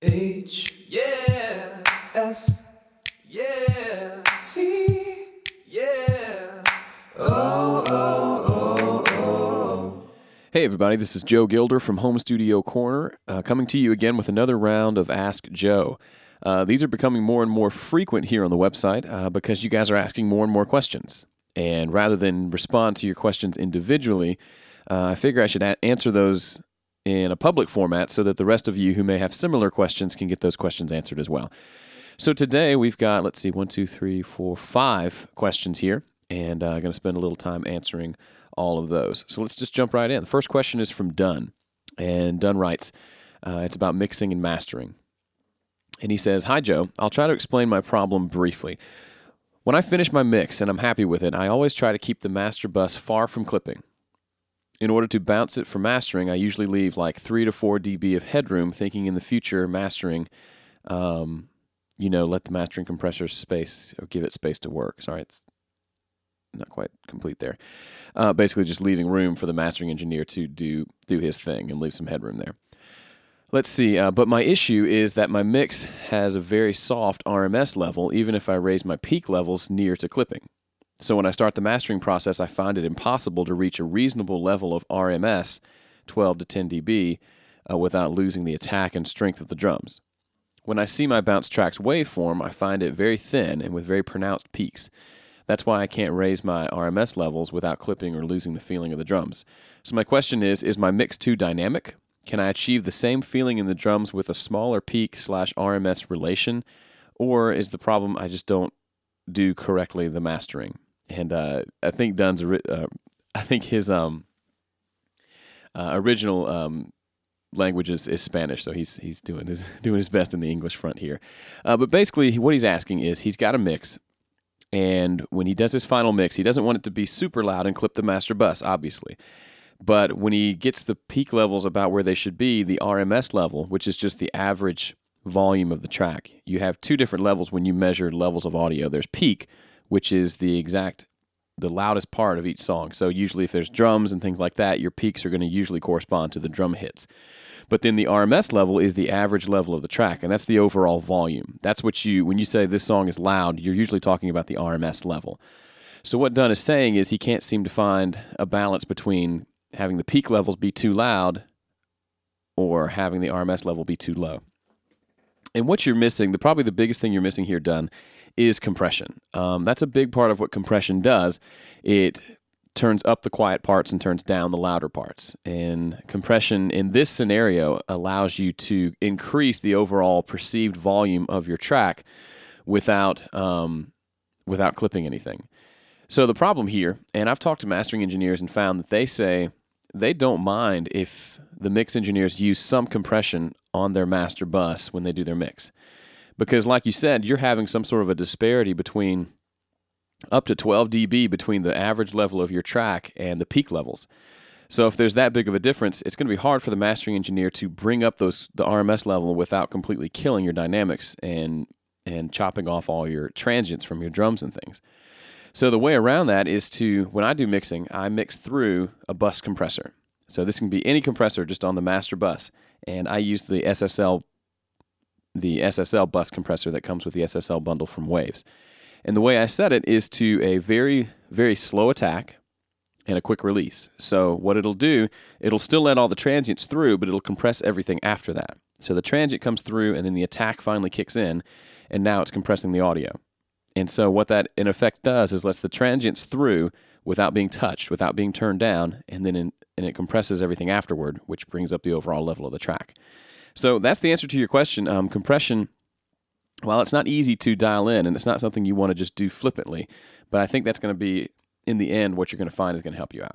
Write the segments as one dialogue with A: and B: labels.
A: H, yeah, S, yeah, C, yeah,
B: Hey everybody, this is Joe Gilder from Home Studio Corner, coming to you again with another round of Ask Joe. These are becoming more and more frequent here on the website because you guys are asking more and more questions. And rather than respond to your questions individually, I figure I should answer those in a public format so that the rest of you who may have similar questions can get those questions answered as well. So today we've got, 5 questions here, and I'm going to spend a little time answering all of those. So let's just jump right in. The first question is from Dunn, and Dunn writes, it's about mixing and mastering. And he says, "Hi Joe, I'll try to explain my problem briefly. When I finish my mix and I'm happy with it, I always try to keep the master bus far from clipping. In order to bounce it for mastering, I usually leave like 3 to 4 dB of headroom, thinking in the future mastering, let the mastering compressor space, or give it space to work." Sorry, it's not quite complete there. Basically just leaving room for the mastering engineer to do his thing and leave some headroom there. Let's see, but my issue is that my mix has a very soft RMS level, even if I raise my peak levels near to clipping. So when I start the mastering process, I find it impossible to reach a reasonable level of RMS, 12 to 10 dB, without losing the attack and strength of the drums. When I see my bounce track's waveform, I find it very thin and with very pronounced peaks. That's why I can't raise my RMS levels without clipping or losing the feeling of the drums. So my question is my mix too dynamic? Can I achieve the same feeling in the drums with a smaller peak/RMS relation? Or is the problem I just don't do correctly the mastering? And I think Dunn's, his original language is Spanish, so he's doing his best in the English front here. But basically, what he's asking is he's got a mix, and when he does his final mix, he doesn't want it to be super loud and clip the master bus, obviously. But when he gets the peak levels about where they should be, the RMS level, which is just the average volume of the track, you have two different levels when you measure levels of audio. There's peak, which is the loudest part of each song. So usually if there's drums and things like that, your peaks are going to usually correspond to the drum hits. But then the RMS level is the average level of the track, and that's the overall volume. That's what when you say this song is loud, you're usually talking about the RMS level. So what Dunn is saying is he can't seem to find a balance between having the peak levels be too loud or having the RMS level be too low. And what you're missing, probably the biggest thing you're missing here, Dunn, is compression. That's a big part of what compression does. It turns up the quiet parts and turns down the louder parts. And compression in this scenario allows you to increase the overall perceived volume of your track without clipping anything. So the problem here, and I've talked to mastering engineers and found that they say they don't mind if the mix engineers use some compression on their master bus when they do their mix. Because like you said, you're having some sort of a disparity between up to 12 dB between the average level of your track and the peak levels. So if there's that big of a difference, it's going to be hard for the mastering engineer to bring up the RMS level without completely killing your dynamics and chopping off all your transients from your drums and things. So the way around that is when I do mixing, I mix through a bus compressor. So this can be any compressor just on the master bus. And I use the SSL bus compressor that comes with the SSL bundle from Waves. And the way I set it is to a very, very slow attack and a quick release. So what it'll do, it'll still let all the transients through, but it'll compress everything after that. So the transient comes through, and then the attack finally kicks in, and now it's compressing the audio. And so what that, in effect, does is lets the transients through without being touched, without being turned down, and then it compresses everything afterward, which brings up the overall level of the track. So that's the answer to your question. Compression, while it's not easy to dial in, and it's not something you want to just do flippantly, but I think that's going to be, in the end, what you're going to find is going to help you out.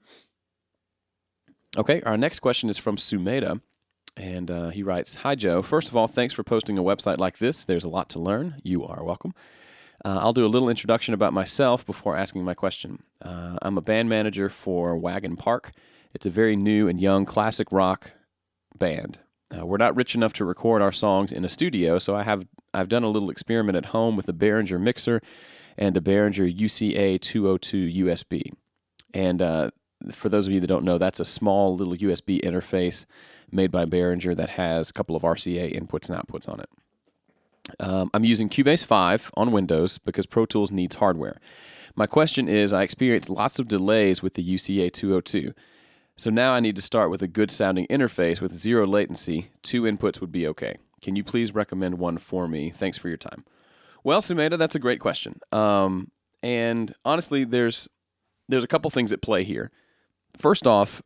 B: Okay, our next question is from Sumeda. And he writes, "Hi, Joe. First of all, thanks for posting a website like this. There's a lot to learn. You are welcome. I'll do a little introduction about myself before asking my question. I'm a band manager for Wagon Park. It's a very new and young classic rock band. We're not rich enough to record our songs in a studio, so I've done a little experiment at home with a Behringer mixer and a Behringer UCA 202 USB. And for those of you that don't know, that's a small little USB interface made by Behringer that has a couple of RCA inputs and outputs on it. I'm using Cubase 5 on Windows because Pro Tools needs hardware. My question is, I experienced lots of delays with the UCA 202. So now I need to start with a good sounding interface with zero latency. 2 inputs would be okay. Can you please recommend one for me? Thanks for your time. Well, Sumeda, that's a great question. And honestly, there's a couple things at play here. First off,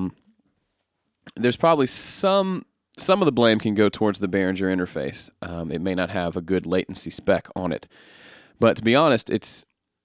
B: there's probably some of the blame can go towards the Behringer interface. It may not have a good latency spec on it. But to be honest, it's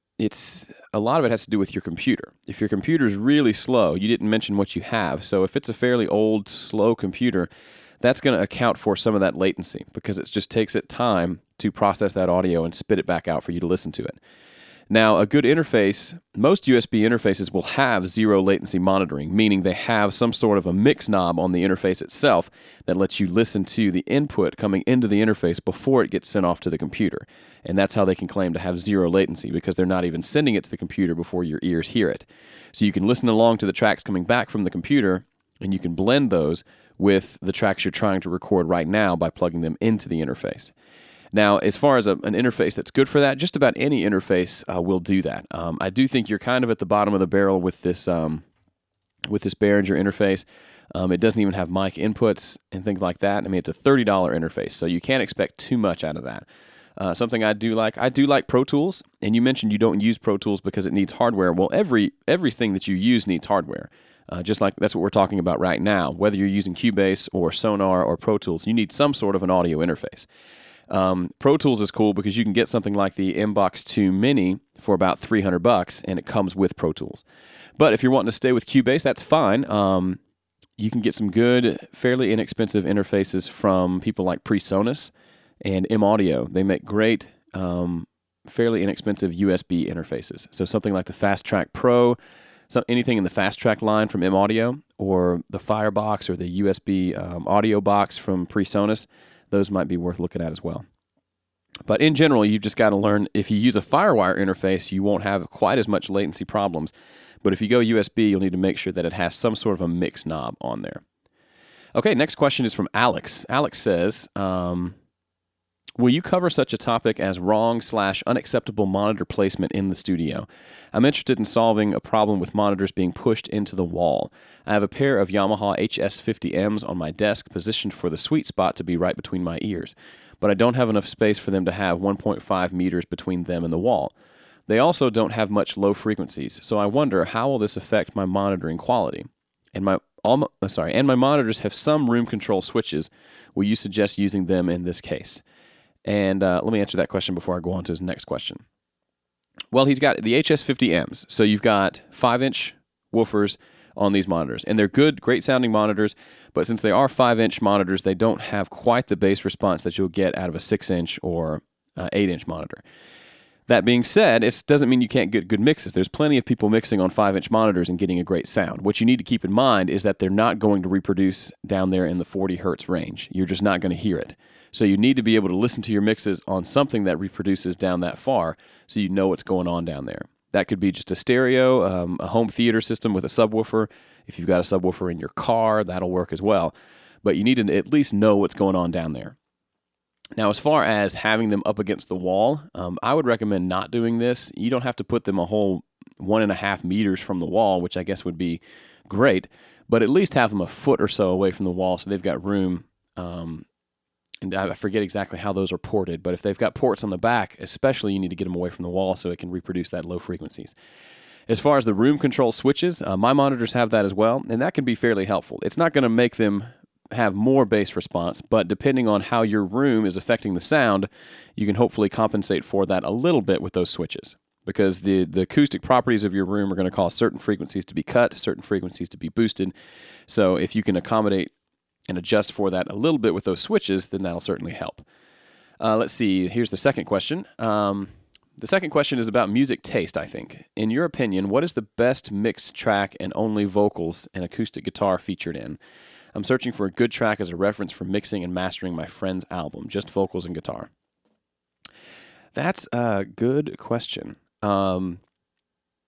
B: a lot of it has to do with your computer. If your computer is really slow, you didn't mention what you have. So if it's a fairly old, slow computer, that's going to account for some of that latency because it just takes it time to process that audio and spit it back out for you to listen to it. Now, a good interface, most USB interfaces will have zero latency monitoring, meaning they have some sort of a mix knob on the interface itself that lets you listen to the input coming into the interface before it gets sent off to the computer. And that's how they can claim to have zero latency because they're not even sending it to the computer before your ears hear it. So you can listen along to the tracks coming back from the computer and you can blend those with the tracks you're trying to record right now by plugging them into the interface. Now, as far as an interface that's good for that, just about any interface will do that. I do think you're kind of at the bottom of the barrel with this Behringer interface. It doesn't even have mic inputs and things like that. I mean, it's a $30 interface, so you can't expect too much out of that. Something I do like Pro Tools, and you mentioned you don't use Pro Tools because it needs hardware. Well, everything that you use needs hardware. Just like that's what we're talking about right now. Whether you're using Cubase or Sonar or Pro Tools, you need some sort of an audio interface. Pro Tools is cool because you can get something like the Mbox 2 Mini for about $300, and it comes with Pro Tools. But if you're wanting to stay with Cubase, that's fine. You can get some good, fairly inexpensive interfaces from people like PreSonus and M-Audio. They make great, fairly inexpensive USB interfaces. So something like the Fast Track Pro, anything in the Fast Track line from M-Audio, or the Firebox or the USB audio box from PreSonus, those might be worth looking at as well. But in general, you've just got to learn, if you use a FireWire interface, you won't have quite as much latency problems. But if you go USB, you'll need to make sure that it has some sort of a mix knob on there. Okay, next question is from Alex. Alex says, will you cover such a topic as wrong/unacceptable monitor placement in the studio? I'm interested in solving a problem with monitors being pushed into the wall. I have a pair of Yamaha HS50Ms on my desk positioned for the sweet spot to be right between my ears, but I don't have enough space for them to have 1.5 meters between them and the wall. They also don't have much low frequencies, so I wonder how will this affect my monitoring quality? And my monitors have some room control switches. Will you suggest using them in this case? And let me answer that question before I go on to his next question. Well, he's got the HS50Ms, so you've got 5-inch woofers on these monitors. And they're good, great-sounding monitors, but since they are 5-inch monitors, they don't have quite the bass response that you'll get out of a 6-inch or 8-inch monitor. That being said, it doesn't mean you can't get good mixes. There's plenty of people mixing on 5-inch monitors and getting a great sound. What you need to keep in mind is that they're not going to reproduce down there in the 40 hertz range. You're just not going to hear it. So you need to be able to listen to your mixes on something that reproduces down that far so you know what's going on down there. That could be just a stereo, a home theater system with a subwoofer. If you've got a subwoofer in your car, that'll work as well. But you need to at least know what's going on down there. Now, as far as having them up against the wall, I would recommend not doing this. You don't have to put them a whole 1.5 meters from the wall, which I guess would be great, but at least have them a foot or so away from the wall so they've got room. And I forget exactly how those are ported, but if they've got ports on the back, especially, you need to get them away from the wall so it can reproduce that low frequencies. As far as the room control switches, my monitors have that as well, and that can be fairly helpful. It's not going to make them have more bass response, but depending on how your room is affecting the sound, you can hopefully compensate for that a little bit with those switches, because the acoustic properties of your room are going to cause certain frequencies to be cut, certain frequencies to be boosted. So if you can accommodate and adjust for that a little bit with those switches, then that'll certainly help. Let's see, here's the second question. The second question is about music taste, I think. In your opinion, what is the best mixed track and only vocals and acoustic guitar featured in? I'm searching for a good track as a reference for mixing and mastering my friend's album, just vocals and guitar. That's a good question.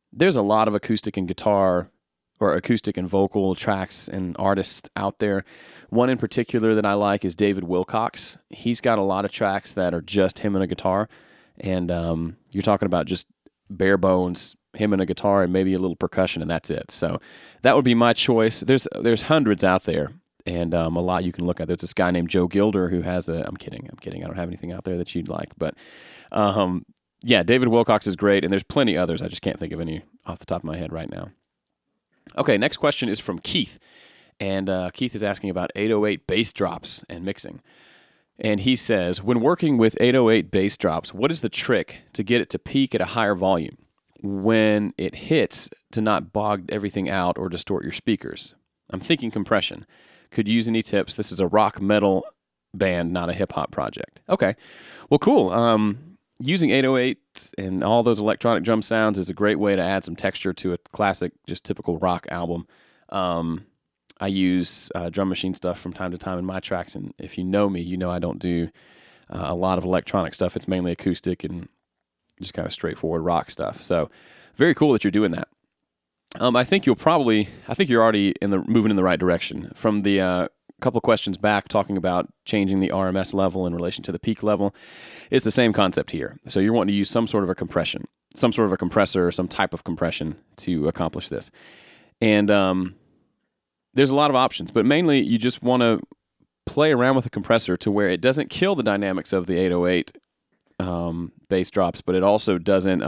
B: there's a lot of acoustic and guitar or acoustic and vocal tracks and artists out there. One in particular that I like is David Wilcox. He's got a lot of tracks that are just him and a guitar, and you're talking about just bare bones, him and a guitar and maybe a little percussion, and that's it. So that would be my choice. There's hundreds out there, and a lot you can look at. There's this guy named Joe Gilder who has I'm kidding. I don't have anything out there that you'd like, but yeah, David Wilcox is great, and there's plenty others. I just can't think of any off the top of my head right now. Okay, next question is from Keith, and Keith is asking about 808 bass drops and mixing. And he says, when working with 808 bass drops, what is the trick to get it to peak at a higher volume when it hits to not bog everything out or distort your speakers? I'm thinking compression. Could use any tips? This is a rock metal band, not a hip-hop project. Okay, well, cool. Using 808 and all those electronic drum sounds is a great way to add some texture to a classic, just typical rock album. I use drum machine stuff from time to time in my tracks, and if you know me, you know I don't do a lot of electronic stuff. It's mainly acoustic and just kind of straightforward rock stuff. So very cool that you're doing that. I think you're already moving in the right direction. From the couple of questions back talking about changing the RMS level in relation to the peak level, it's the same concept here. So you're wanting to use some sort of a compression, some sort of a compressor or some type of compression to accomplish this. And there's a lot of options, but mainly you just want to play around with a compressor to where it doesn't kill the dynamics of the 808 bass drops, but it also doesn't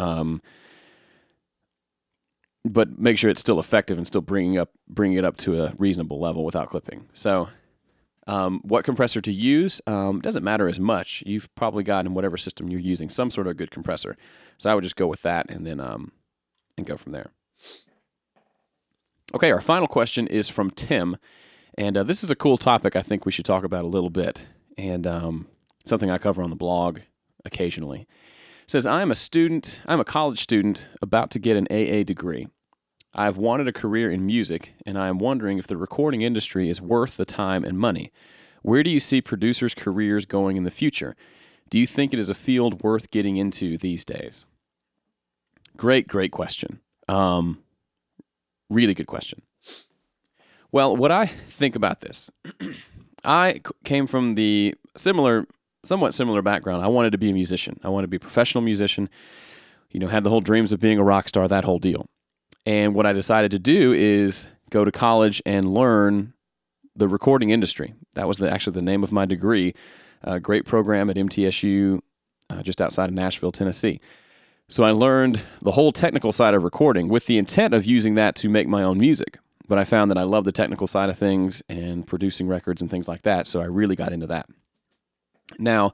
B: but make sure it's still effective and still bringing it up to a reasonable level without clipping. So what compressor to use doesn't matter as much. You've probably got in whatever system you're using some sort of good compressor. So I would just go with that and then and go from there. Okay, our final question is from Tim, and this is a cool topic I think we should talk about a little bit, and something I cover on the blog occasionally. It says, I'm a college student about to get an AA degree. I've wanted a career in music, and I am wondering if the recording industry is worth the time and money. Where do you see producers' careers going in the future? Do you think it is a field worth getting into these days? Great Question. Really good question. Well, what I think about this, I came from the somewhat similar background. I wanted to be a musician. I wanted to be a professional musician, had the whole dreams of being a rock star, that whole deal. And what I decided to do is go to college and learn the recording industry. That was actually the name of my degree. A great program at MTSU, just outside of Nashville, Tennessee. So I learned the whole technical side of recording with the intent of using that to make my own music. But I found that I love the technical side of things and producing records and things like that, so I really got into that. Now,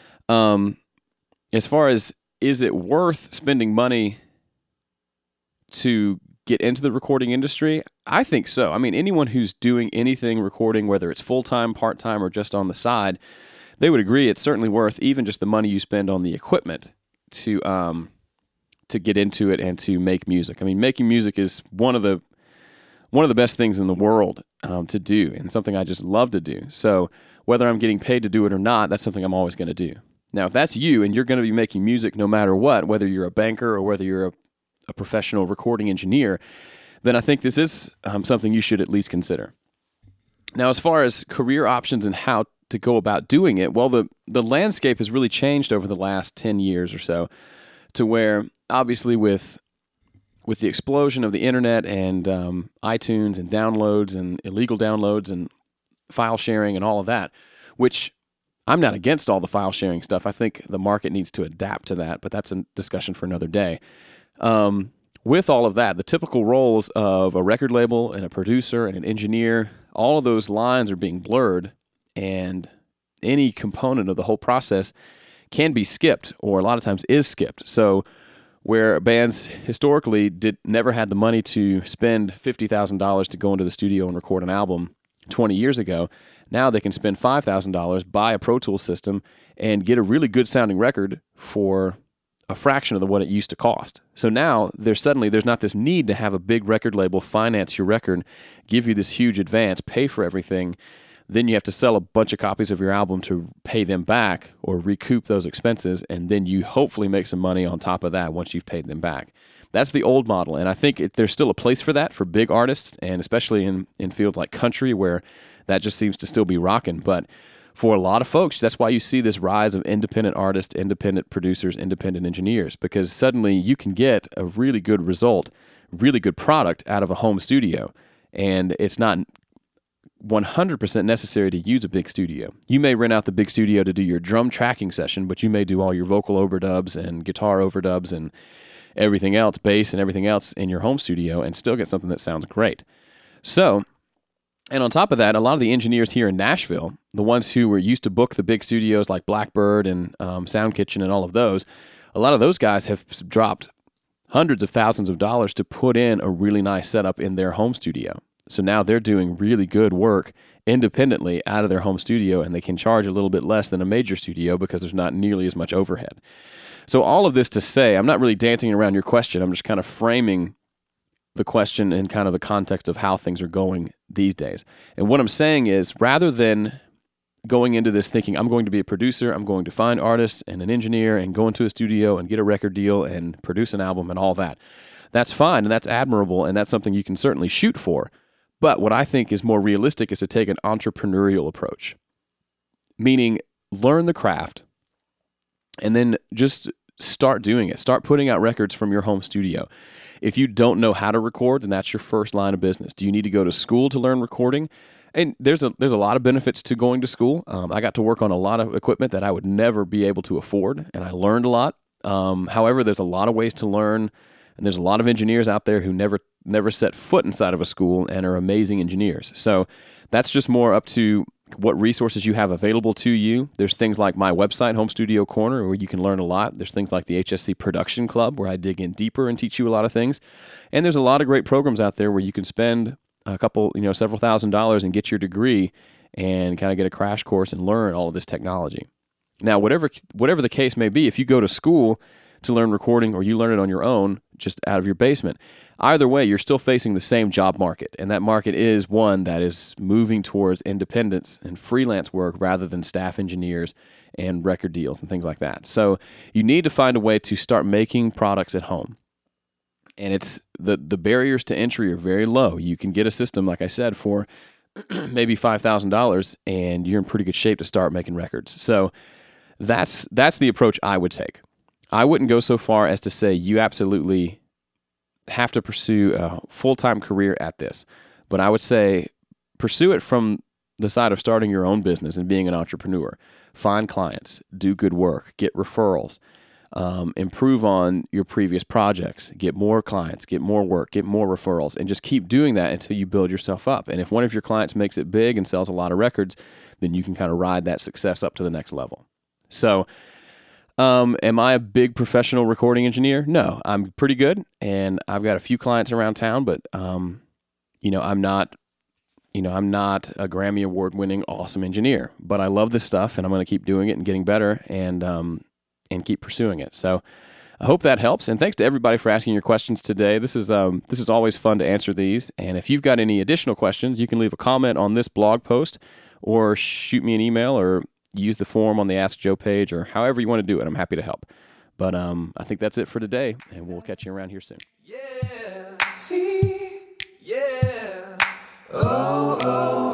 B: as far as is it worth spending money to get into the recording industry, I think so. I mean, anyone who's doing anything recording, whether it's full-time, part-time, or just on the side, they would agree it's certainly worth even just the money you spend on the equipment to get into it and to make music. I mean, making music is one of the best things in the world to do, and something I just love to do. So whether I'm getting paid to do it or not, that's something I'm always going to do. Now, if that's you and you're going to be making music no matter what, whether you're a banker or whether you're a professional recording engineer, then I think this is something you should at least consider. Now, as far as career options and how to go about doing it, well, the landscape has really changed over the last 10 years or so to where, obviously, with the explosion of the internet and iTunes and downloads and illegal downloads and file sharing and all of that, which I'm not against all the file sharing stuff. I think the market needs to adapt to that, but that's a discussion for another day. With all of that, the typical roles of a record label and a producer and an engineer, all of those lines are being blurred, and any component of the whole process can be skipped, or a lot of times is skipped. So where bands historically never had the money to spend $50,000 to go into the studio and record an album 20 years ago, now they can spend $5,000, buy a Pro Tools system, and get a really good sounding record for a fraction of what it used to cost. So now there's not this need to have a big record label finance your record, give you this huge advance, pay for everything. Then you have to sell a bunch of copies of your album to pay them back or recoup those expenses, and then you hopefully make some money on top of that once you've paid them back. that's the old model. And I think there's still a place for that for big artists, and especially in fields like country where that just seems to still be rocking. But for a lot of folks, that's why you see this rise of independent artists, independent producers, independent engineers, because suddenly you can get a really good result, really good product out of a home studio. And it's not 100% necessary to use a big studio. You may rent out the big studio to do your drum tracking session, but you may do all your vocal overdubs and guitar overdubs and everything else, bass and everything else in your home studio, and still get something that sounds great. So, and on top of that, a lot of the engineers here in Nashville, the ones who were used to book the big studios like Blackbird and Sound Kitchen and all of those, a lot of those guys have dropped hundreds of thousands of dollars to put in a really nice setup in their home studio. So now they're doing really good work independently out of their home studio, and they can charge a little bit less than a major studio because there's not nearly as much overhead. So all of this to say, I'm not really dancing around your question. I'm just kind of framing the question in kind of the context of how things are going these days. And what I'm saying is, rather than going into this thinking, I'm going to be a producer, I'm going to find artists and an engineer and go into a studio and get a record deal and produce an album and all that, that's fine and that's admirable and that's something you can certainly shoot for. But what I think is more realistic is to take an entrepreneurial approach, meaning learn the craft and then just start doing it. Start putting out records from your home studio. If you don't know how to record, then that's your first line of business. Do you need to go to school to learn recording? And there's a lot of benefits to going to school. I got to work on a lot of equipment that I would never be able to afford, and I learned a lot. However, there's a lot of ways to learn, and there's a lot of engineers out there who never set foot inside of a school and are amazing engineers. So that's just more up to what resources you have available to you. There's things like my website, Home Studio Corner, where you can learn a lot. There's things like the HSC Production Club, where I dig in deeper and teach you a lot of things. And there's a lot of great programs out there where you can spend a couple, several $1,000s and get your degree and kind of get a crash course and learn all of this technology. Now, whatever the case may be, if you go to school to learn recording or you learn it on your own, just out of your basement, either way, you're still facing the same job market. And that market is one that is moving towards independence and freelance work rather than staff engineers and record deals and things like that. So you need to find a way to start making products at home. And it's the barriers to entry are very low. You can get a system, like I said, for maybe $5,000 and you're in pretty good shape to start making records. So that's the approach I would take. I wouldn't go so far as to say you absolutely have to pursue a full-time career at this, but I would say pursue it from the side of starting your own business and being an entrepreneur. Find clients, do good work, get referrals, improve on your previous projects, get more clients, get more work, get more referrals, and just keep doing that until you build yourself up. And if one of your clients makes it big and sells a lot of records, then you can kind of ride that success up to the next level. So, am I a big professional recording engineer? No, I'm pretty good, and I've got a few clients around town, but I'm not a Grammy Award-winning awesome engineer. But I love this stuff, and I'm going to keep doing it and getting better, and keep pursuing it. So I hope that helps, and thanks to everybody for asking your questions today. This is always fun to answer these, and if you've got any additional questions, you can leave a comment on this blog post, or shoot me an email, or use the form on the Ask Joe page, or however you want to do it. I'm happy to help. But I think that's it for today, and we'll catch you around here soon.
A: Yeah, see, yeah, oh, oh.